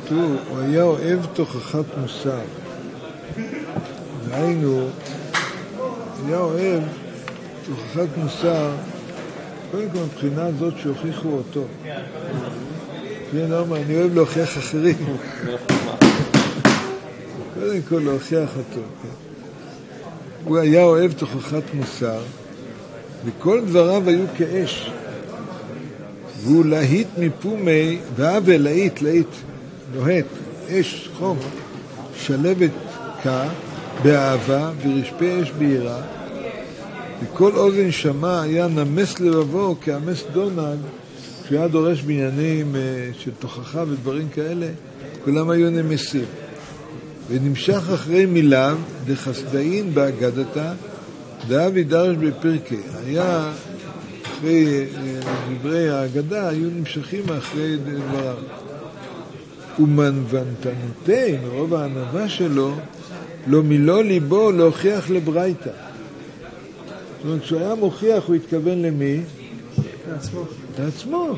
כתוב, הוא היה אוהב תוכחת מוסר. והיינו, היה אוהב תוכחת מוסר, קודם כל מבחינה הזאת שהוכיחו אותו. כן, אני אוהב להוכיח אחרים. קודם כל להוכיח אותו. הוא היה אוהב תוכחת מוסר, וכל דבריו היו כאש. והוא להיט מפומי, ואהב להיט, לוהט, אש, חום, שלבת קה, באהבה, ורשפי אש בירה, וכל אוזן שמע היה נמס לבבו כאמס דונג, כשהיה דורש בעניינים של תוכחה ודברים כאלה, כולם היו נמסים. ונמשך אחרי מיליו, דחסדאין באגדתה, דאב ידרש בפרקי. היה אחרי דברי האגדה, היו נמשכים אחרי דבריו. ומנוונתנותי, מרוב הענבה שלו, לא מילוא ליבו להוכיח לברייתא. זאת אומרת, כשהוא היה מוכיח, הוא התכוון למי? לעצמו. לעצמו.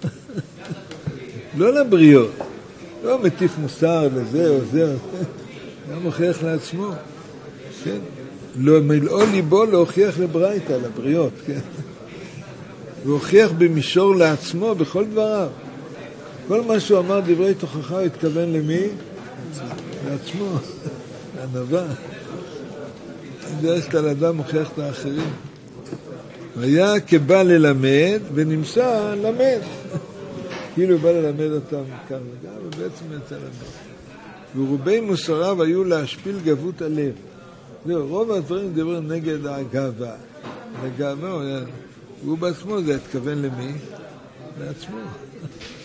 לא לבריות. לא מטיף מוסר לזה או זה. היה מוכיח לעצמו. כן? לא מילאו ליבו להוכיח לברייתא, לבריות. כן? הוא הוכיח במישור לעצמו בכל דבריו. כל מה שהוא אמר דברי תוכחה, הוא התכוון למי? לעצמו. ענווה. זה שאתה לאדם מוכיח את האחרים. היה כבא ללמד ונמצא למד. כאילו בא ללמד אותם כאן וגם, ובעצם יצא למד. ורובי מוסריו היו להשפיל גבות הלב. זהו, רוב הדברים דבר נגד הגאווה. הגאווה הוא בעצמו, זה התכוון למי? לעצמו.